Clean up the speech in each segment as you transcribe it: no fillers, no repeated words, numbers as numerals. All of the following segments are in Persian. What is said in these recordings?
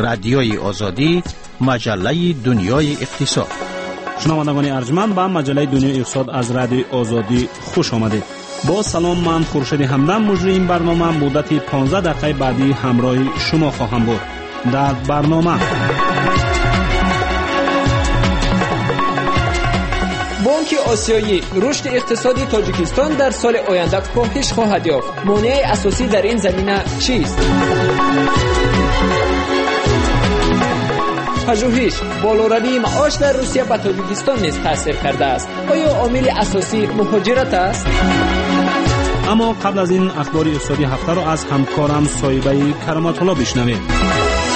رادیوی آزادی، مجله دنیای اقتصاد. شنوندگان ارجمند به مجله دنیای اقتصاد از رادیوی آزادی خوش آمدید. با سلام، من خورشید همدم مجری این برنامه مدت 15 دقیقه بعدی همراه شما خواهم بود. در برنامه بانک آسیایی رشد اقتصادی تاجیکستان در سال آینده کاهش خواهد یافت. مانع اساسی در این زمینه چیست؟ پژوهش بالوروی معاش در روسیه به تاجیکستان نیز تاثیر کرده است. آیا عامل اساسی مهاجرت است؟ اما قبل از این اخبار اقتصادی هفته را از همکارم صایبه کرامت الله بشنویم.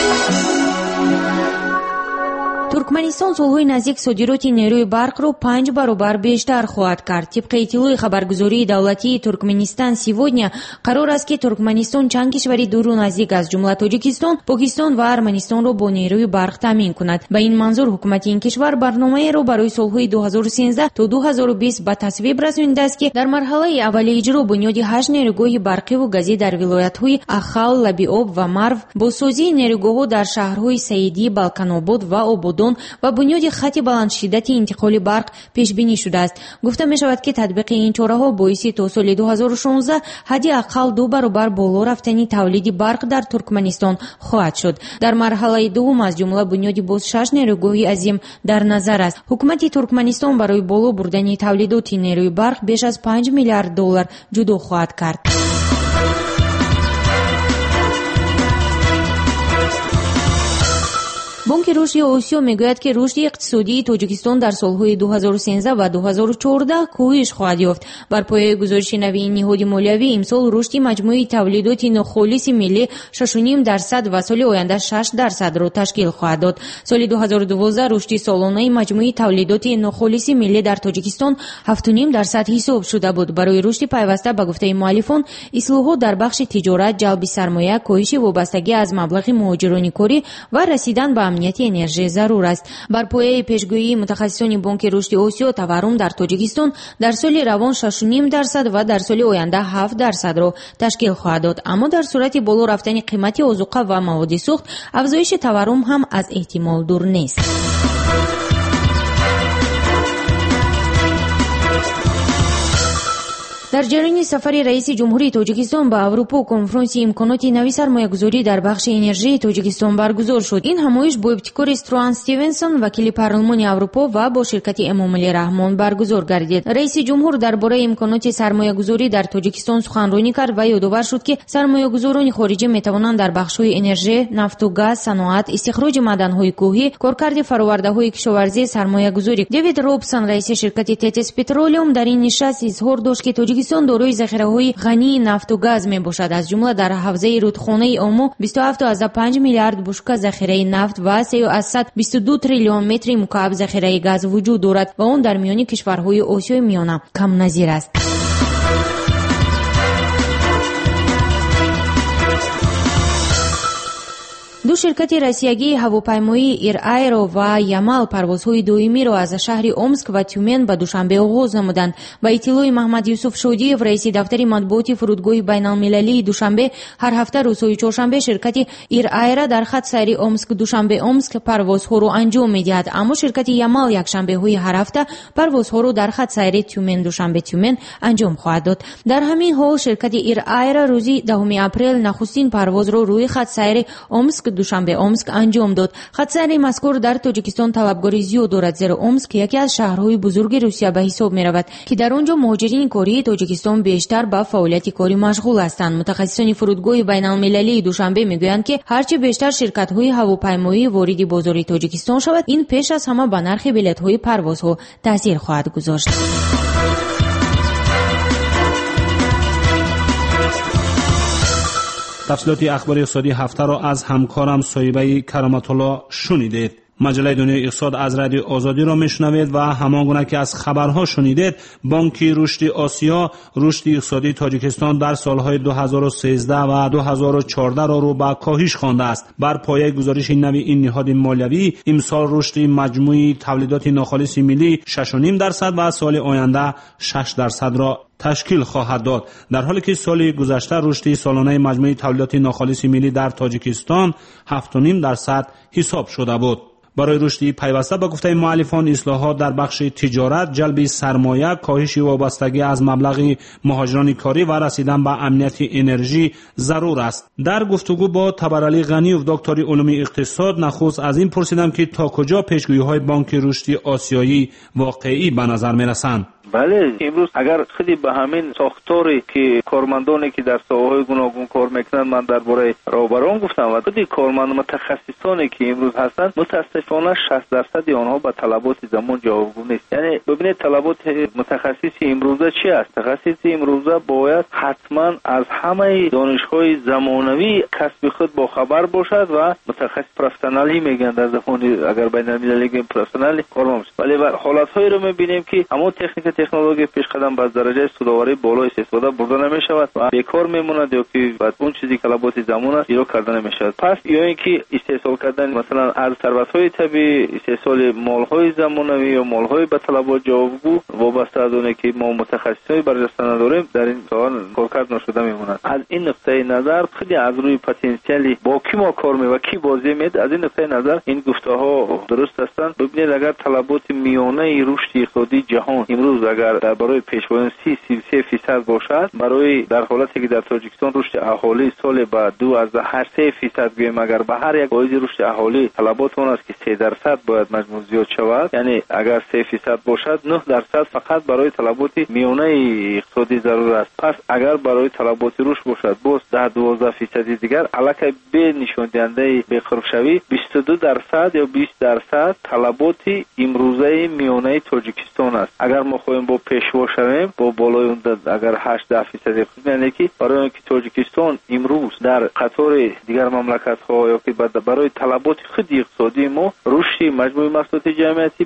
туркманистон солҳои наздик содироти нерӯи барқро 5 баробар бештар хоҳад кард. тибқи иттилои хабаргузории давлатии туркменистан сегодня қарор аст ки туркманистон чанд кишвари дуру наздик аз ҷумла тоҷикистон, покистон ва арманистонро бо нерӯи барқ таъмин кунад. ба ин манзур ҳукумати ин кишвар барномаеро барои солҳои 2013 то 2020 ба тасвиб расонидааст ки дар марҳалаи аввали иҷро бунёди 8 нерӯгоҳи барқиву газӣ дар вилоятҳои Ахал, Лабиоб ва Марв, босозии нерӯгоҳҳо дар шаҳрҳои Саидӣ, Балканобод ва Ободон ва бунёди хати баландшиддати интиқоли барқ пешбинӣ шудааст. гуфта мешавад ки татбиқи ин чораҳо боиси то соли 2016 ҳадди аққал 2 баробар боло рафтани тавлиди барқ дар Туркманистон хоҳад шуд. дар марҳалаи дуввум аз ҷумла бунёди боз 6 нерӯгоҳи азим дар назар аст. ҳукумати Туркманистон барои боло бурдани тавлидоти нерӯи барқ беш аз $5 миллиард ҷудо хоҳад кард. бонки рушди осиё мегӯяд ки рушди иқтисодии тоҷикистон дар солҳои 2013 ва 2014 коҳиш хоҳад ёфт. бар пояи гузориши навии ниҳоди молиявӣ имсол рушди маҷмӯи тавлидоти нохолиси миллӣ 6.5% ва соли оянда 6%-ро ташкил хоҳад дод. соли 2012 рушди солонаи маҷмӯи тавлидоти нохолиси миллӣ дар тоҷикистон 7.5% ҳисоб шуда буд. барои рушди пайваста ба гуфтаи муаллифон ислоҳот дар бахши тиҷорат, ҷалби сармоя, коҳиши вобастагӣ аз маблағи муҳоҷироникорӣ ва расидан ба амнияти энержия зарур аст. бар пояи пешгӯии мутахассисони бонки рушди осиё таворум дар тоҷикистон дар соли равон 6.5% ва дар соли оянда 7%-ро ташкил хоҳад дод. аммо дар сурати боло рафтани қимати озуқа ва маводи сӯхт афзоиши таворум ҳам аз эҳтимол дур нест. дар ҷараёни сафари раиси ҷумҳурии тоҷикистон ба Аврупо конфронсияи имконоти нави сармоягузорӣ дар бахши энержияи тоҷикистон баргузор шуд. ин ҳамоиш бо ибтикори Струан Стивенсон, вакили парлумони Аврупо ва бо ширкати Эмомали Раҳмон баргузор гардид. раиси ҷумҳур дар бораи имконоти сармоягузорӣ дар тоҷикистон суханронӣ кард ва ёдовар шуд ки сармоягузорони хориҷӣ метавонанд дар бахшҳои энержия, нафту газ, саноат, истихроҷи маъданҳои кӯҳӣ, коркарди фаровардаҳои кишоварзӣ сармоягузорӣ. Дэвид Робсон, раиси ширкати Тетис Петролиум, дар ин нишаст изҳор дошт ки тоҷикистон дорои захираҳои ғании нафту газ мебошад. аз ҷумла дар ҳавзаи рудхонаи Омо 27.5 миллиард бушка захираи нафт ва 322 триллион метри мукааб захираи газ вуҷуд дорад ва он дар миёни кишварҳои Осиёи миёна камназир аст. ду ширкати россиягии ҳавопаймоӣ «Ир-Айро» ва «Ямал» парвозҳои доимиро аз шаҳри Омск ва Тюмен ба Душанбе оғоз намуданд. ба иттилои Маҳмад Юсуф Шодиев, раиси дафтари матбуоти фурудгоҳи байналмилалии Душанбе, ҳар ҳафта рӯзҳои чоршанбе ширкати «Ир-Айро» дар хат сайри Омск-Душанбе-Омск парвозҳоро анҷом медиҳад, аммо ширкати «Ямал» якшанбеҳои ҳар ҳафта парвозҳоро дар хат сайри Тюмен-Душанбе-Тюмен анҷом хоҳад дод. дар ҳамин ҳол ширкати «Ир-Айро» рӯзи 10 апрел нахустин парвозро рӯи хат сайри Омск Душанбе-Омск анҷом дод. хатсайри мазкур дар Тоҷикистон талабгори зиёд дорад, зеро Омск яке аз шаҳрҳои бузурги Русия ба ҳисоб меравад ки дар он ҷо муҳоҷирини кории Тоҷикистон бештар ба фаъолияти корӣ машғул ҳастанд. мутахассисони фурудгоҳи байналмилалии Душанбе мегӯянд ки ҳарчи бештар ширкатҳои ҳавопаймоӣ вориди бозори Тоҷикистон шавад, ин пеш аз ҳама ба нархи билетҳои парвозҳо таъсир хоҳад гузошт. тафсилоти ахбори иқтисодии ҳафтаро аз ҳамкорам соҳибаи кароматулло шунидед. مجله دنیای اقتصاد از رادیو آزادی را میشنوید و همانگونه که از خبرها شنیدید، بانک رشد آسیا رشد اقتصادی تاجیکستان در سالهای 2013 و 2014 را رو به کاهش خوانده است. بر پایه گزارش نوی این نهاد مالیوی، امسال رشد مجموعی تولیدات ناخالص ملی 6.5% و سال آینده 6% را تشکیل خواهد داد، در حالی که سال گذشته رشد سالانه مجموعی تولیدات ناخالص ملی در تاجیکستان 7.5% حساب شده بود. برای رشد پیوسته به گفته مؤلفان، اصلاحات در بخش تجارت، جلب سرمایه، کاهش وابستگی از مبلغ مهاجران کاری و رسیدن به امنیت انرژی ضرور است. در گفتگو با تبرعلی غنیوف دکتر علوم اقتصاد، نخست از این پرسیدم که تا کجا پیشگویی‌های بانک رشد آسیایی واقعی به نظر می‌رسند. بله، امروز اگر خیلی به همین ساختاری که کارمندانی که در ساحه‌های گوناگون کار میکنند، من درباره راهبران گفتم و خیلی کارمند متخصصانی که امروز هستند، متاسفانه 60% آنها به طلبات زمان جوابگو نیست. یعنی ببینید طلبات متخصص امروزه چی است؟ متخصص امروزه باید حتما از همه دانش‌های زمانوی کسب خود با خبر باشد و متخصص پروفسیونالی میگن در زبان اگر بین‌المللی بگیم پروفسیونالی کار میشه. ولی حالت‌هایی رو می‌بینیم که همون تکنولوژی پیش قدم به درجه سوداوری بالای استفاده برده نمی شود و بیکار میموند یا که بعد اون چیزی که طلبات زمان است ایراد کرده نمی شود. پس یا اینکه استحصال کردن مثلا از ثروت‌های طبیعی، استحصال مال‌های زمانوی یا مال‌های به طلبات جوابگو وابسته از اونه که ما متخصصای برجسته نداریم، در این سوال کارکرد نشده میموند. از این نقطه نظر خیلی از روی پتانسیلی با کی ما کار می و کی بازی مید، از این نقطه نظر این گفته‌ها درست هستند. ببینید اگر طلبات میانه رشد اقتصادی جهان امروز اگر برای پیشبرد 33% باشد، برای در حالتی که در تاجیکستان رشد اهالی سال بعد 2.8% گویم، اگر به هر یک واحد رشد اهالی طلبات اون است که 3% باید مجموع زیاد شود، یعنی اگر 3% باشد 9% فقط برای طلبات میانه اقتصادی ضرور است. پس اگر برای طلبات رشد باشد باز 10-12% دیگر الکی به نشان دهنده بخرف شوی 22% یا 20% طلبات امروزه میانه تاجیکستان است. اگر ما خواهیم با پیشوا شویم با بالای اون اگر 8-10% یعنی که برای اینکه تاجیکستان امروز در قطار دیگر مملکت‌ها یا که برای طلبات خود اقتصادی ما رشد مجموعی محصولات جمعیتی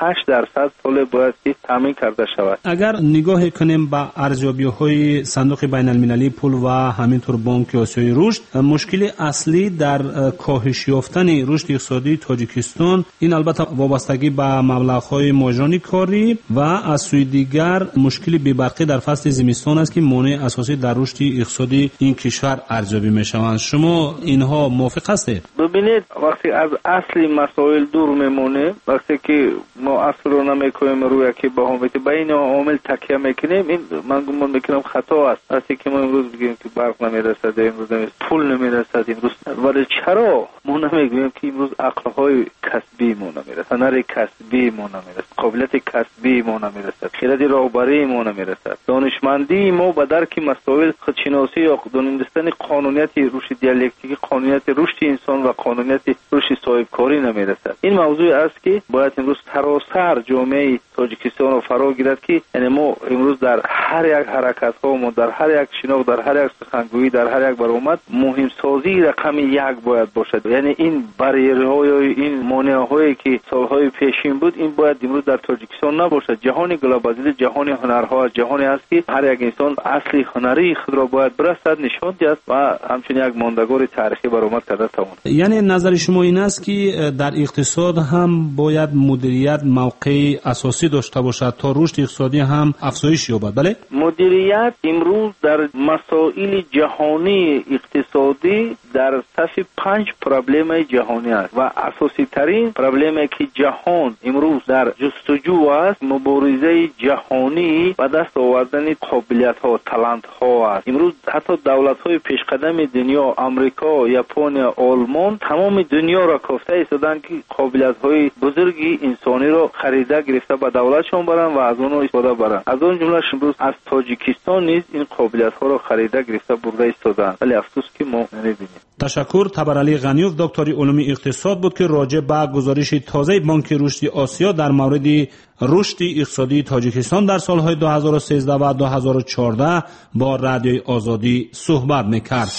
28% سال باید که تامین کرده شود. اگر نگاه کنیم به ارزیابی‌های صندوق بین‌المللی پول و همینطور بانک آسیای رشد، مشکل اصلی در کاهش یافتن رشد اقتصادی تاجیکستان این البته وابستگی به مبلغ‌های مهاجران کاری و از سوی دیگر مشکل بی‌برقی در فصل زمستان است که مانع اساسی در رشد اقتصادی این کشور ارزیابی می‌شوند. شما اینها موافق هستید؟ ببینید وقتی از اصلی مسائل دور میمونه، وقتی که ما اصل رو نمی‌کنیم روی که به این عامل تکیه میکنیم، این من گمان میکنم خطا است. وقتی که ما امروز بگیم که برق نمیرسد، امروز پول نمیرسد، امروز ولی چرا ما نمیگوییم که امروز عقل‌های کسبی ما نمیرسد، هنر کسبی ما نمیرسد، قابلیت کسبی ما نمیرسد، خرد راهبری ما نمیرسد، دانشمندی ما به درک مسائل خودشناسی یا دانستن قانونیت رشد دیالکتیکی، قانونیت رشد انسان و قانونیت رشد صاحبکاری نمیرسد. این موضوع است که باید امروز سراسر جامعه تاجیکستان رو فرا گیرد که یعنی ما امروز در هر یک حرکت ها ما در هر یک شناخت، در هر یک سخنگویی، در هر یک برآمد مهم سازی رقم 1 باید باشد. یعنی این بریرها یا این مانع‌هایی که سالهای پیشین بود این باید امروز در تاجیکستان نباشد. جهان گلوبالیزه، جهان هنرها، جهانی است که هر یک انسان اصلی هنری خود را باید برسد، نشان دهد و همچنین یک ماندگار تاریخی برآمد کرده تواند. یعنی نظر شما این است که در اقتصاد هم باید مدیریت موقع اساسی داشته باشد تا رشد اقتصادی هم افزایش یابد. بله، مدیریت امروز در مسائل جهانی اقتصادی در صف 5 پرابلم جهانی است و اساسی ترین پرابلمی که جهان امروز در جستجو است مبارزه جهانی و دست آوردن قابلیت ها، تالنت ها است. امروز حتی دولت های پیشقدم دنیا، آمریکا، ژاپن، آلمان، تمام دنیا را کافته ایستادند که قابلیت های بزرگی انسانی را خریده گرفته به دولتشان برند و از اونها استفاده برند. از اون جمله امروز از تاجیکستان نیز این قابلیت ها را خریده گرفته برده ایستادند، ولی افسوس که ما نمیبینیم. تشکر. تبرعلی غنیوف دکتر علوم اقتصاد بود که راجع به گزارش تازه بانک رشد آسیا در مورد رشد اقتصادی تاجیکستان در سالهای 2013 و 2014 با رادیوی آزادی صحبت میکرد.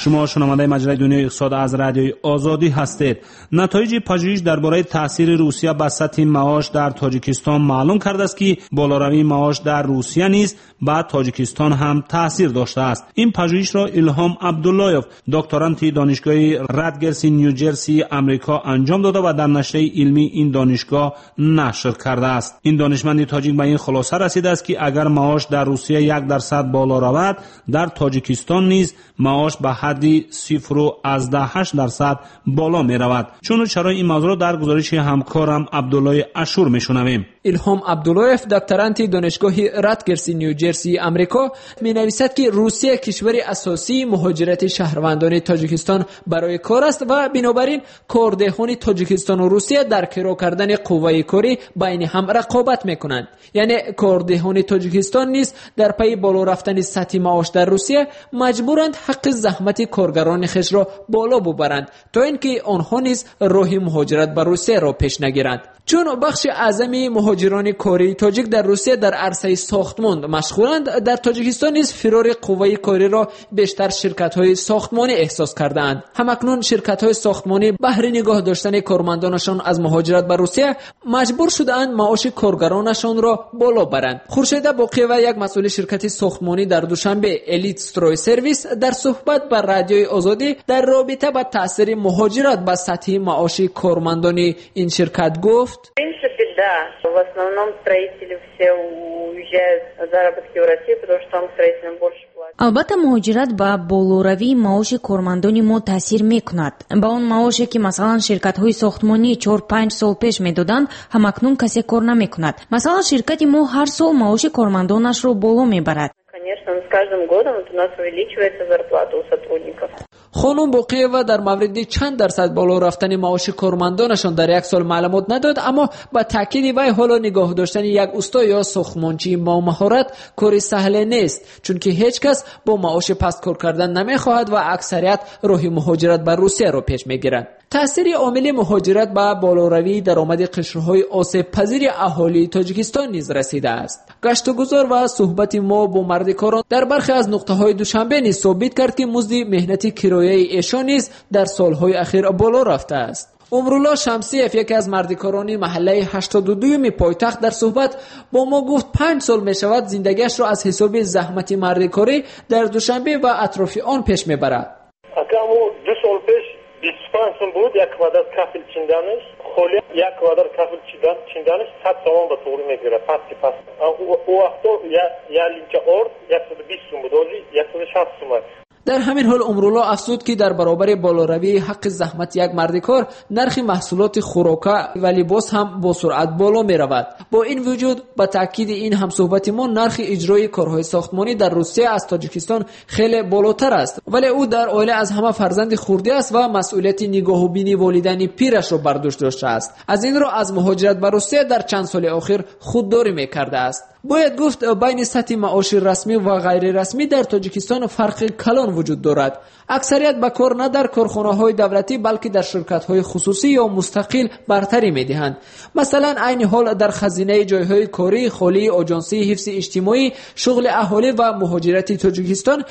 شما شنونده مجله دنیای اقتصاد از رادیوی آزادی هستید. نتایج پژوهش درباره تاثیر روسیه بر سطح معاش در تاجیکستان معلوم کرده است که بالاروی معاش در روسیه نیز به تاجیکستان هم تاثیر داشته است. این پژوهش را الهام عبداللهیف، دکترانت دانشگاه رادگرس نیوجرسی آمریکا انجام داده و در نشریه علمی این دانشگاه نشر کرده است. این دانشمند تاجیک به این خلاصه رسیده است که اگر معاش در روسیه 1% بالا رود، در تاجیکستان نیز معاش به حد 0.8% بالا می رود. چون چرا این موضوع در گزارش همکارم عبدالله اشور می شنویم. الهام عبداللهیف، دکترانت دانشگاه رادگرس نیوجرسی آمریکا، می نویسد که روسیه کشور اساسی مهاجرت شهروندان تاجیکستان برای کار است و بنابراین کاردهان تاجیکستان و روسیه در کرو کردن قوه کاری بین هم رقابت می کنند. یعنی کاردهان تاجیکستان نیز در پی بالا رفتن سطح معاش در روسیه مجبورند حق زحمت کارگران خود را بالا ببرند تا اینکه آنها نیز راه مهاجرت به روسیه را پیش نگیرند. چون بخش اعظمی مهاجران کاری تاجیک در روسیه در عرصه ساختمان مشغولند، در تاجیکستان نیز فرار قوه کاری را بیشتر شرکت‌های ساختمانی احساس کرده‌اند. همکنون شرکت‌های ساختمانی بهر نگاه داشتن کارمندانشان از مهاجرت به روسیه مجبور شده‌اند معاش کارگرانشان را بالا برند. خورشید باقی‌ور، یک مسئول شرکت ساختمانی در دوشنبه الیت استروی سرویس، در صحبت با رادیوی آزادی در رابطه با تاثیر مهاجرت به سطح معاش کارمندان این شرکت گفت: В принципе, да. В основном строители все уезжают на заработки в Россию, потому что там строителям больше платят. البته مهاجرت به بالاروی معاش کارمندان ما تاثیر میکند. با اون معاشی که مثلا شرکت‌های ساختمانی 4-5 سال پیش میدادند، همکنون کسی کار نمیکند. مثلا شرکت ما هر سال معاش کارمندانش رو بالا میبرد. Конечно, с каждым годом у нас увеличивается зарплата у сотрудников. خانم باقی‌ور در مورد چند درصد بالا رفتن معاش کارمندانشان در یک سال معلومات نداد، اما با تاکید وی حالا نگاه داشتن یک استا یا ساختمانچی با مهارت کاری سهل نیست، چون که هیچ کس با معاش پست کار کردن نمیخواهد و اکثریت راه مهاجرت به روسیه را پیش میگیرند. تأثیر عامل مهاجرت به بالاروی درآمد قشرهای آسیب پذیر اهالی تاجیکستان نیز رسیده است. گشت و گذار و صحبت ما با مردکاران در برخی از نقطه‌های دوشنبه نیز ثابت کرد که مزد مهنتی کرایه ایشان نیز در سالهای اخیر بالا رفته است. امرالله شمسیف، یکی از مردکاران محله 82 پایتخت، در صحبت با ما گفت 5 سال می شود زندگیش را از حساب زحمت مردکاری در دوشنبه و اطراف آن پیش میبرد. اکامو 2 سال پیش 25 сом буд, як квадрат кафел чинданаш, холи як квадрат кафел чинданаш 100 сом ба туғри мегира, пасти паст. У вақто я линча орд 120 сом буд, ҳозир 160 сом аст. در همین حال امرالله افزود که در برابر بالاروی حق زحمت یک مردکار، نرخ محصولات خوراک و لباس هم با سرعت بالا می رود. با این وجود با تاکید این هم صحبت ما، نرخ اجرای کارهای ساختمانی در روسیه از تاجیکستان خیلی بالاتر است، ولی او در عائله از همه فرزند خورده است و مسئولیت نگاه و بینی والدین پیرش را بر دوش داشته است. از این رو از مهاجرت به روسیه در چند سال اخیر خودداری می کرده است. باید گفت بین سطح معاش رسمی و غیر رسمی در تاجیکستان فرق کلان وجود دارد. اکثریت به کار نه در کارخانه‌های دولتی بلکه در شرکت‌های خصوصی یا مستقل برتری می‌دهند. مثلا عین حال در خزینه جای‌های کاری، خالی آژانسی حفظ اجتماعی، شغل اهالی و مهاجرت تاجیکستان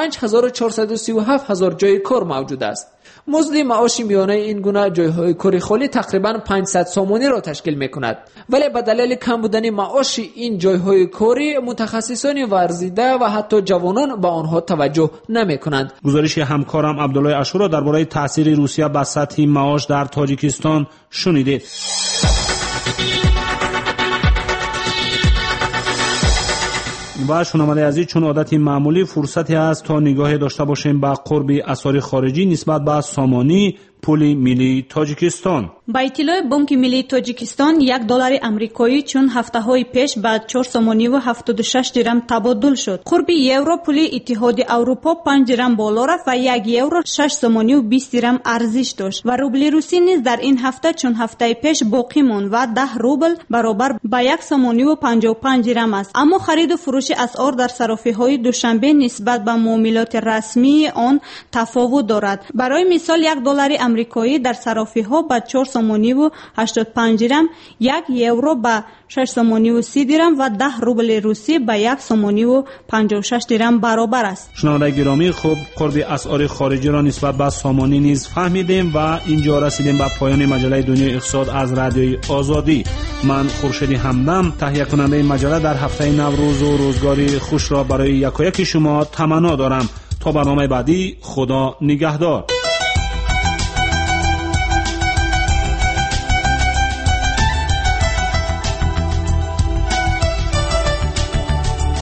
5437,000 جای کار موجود است. مزد معاش میانه این گونه جایهای کاری خالی تقریباً 500 سومانی را تشکیل می‌کند، ولی به دلیل کم بودن معاش این جایهای کاری متخصصان ورزیده و حتی جوانان به آنها توجه نمی‌کنند. گزارش همکارم عبدالله اشور درباره تاثیر روسیه بر سطح معاش در تاجیکستان شنیدید. و شنونده عزیز، چون عادت معمولی فرصتی است تا نگاهی داشته باشیم به قرب اسعار خارجی نسبت به سامانی پول ملی تاجیکستان. با اطلاع بانک ملی تاجیکستان $1 آمریکایی چون هفته‌های پیش با 4 سومانی و 76 درم تبادل شد. قرب یورو پول اتحاد اروپا 5 درم بالا رفت و 1 یورو 6 سومانی و 20 درم ارزش داشت و روبل روسی نیز در این هفته چون هفته پیش باقی ماند و 10 روبل برابر با 1 سومانی و 55 درم است. اما خرید و فروش اسعار در صرافی‌های دوشنبه نسبت به معاملات رسمی آن تفاوت دارد. برای مثال $1 آمریکایی در صرافی‌ها به 4 سومونی و 85 درم، 1 یورو به 6 سومونی و 30 درم و 10 روبل روسی به 1 سومونی و 56 درم برابر است. شنوندگان گرامی، خوب قرب اسعار خارجی را نسبت به سامانی نیز فهمیدیم و اینجا رسیدیم به پایان مجله دنیای اقتصاد از رادیوی آزادی. من خورشید همدم، تهیه کننده این مجله، در هفته نوروز و روزگاری خوش را برای یکایک شما تمنا دارم. تا برنامه بعدی، خدا نگهدار.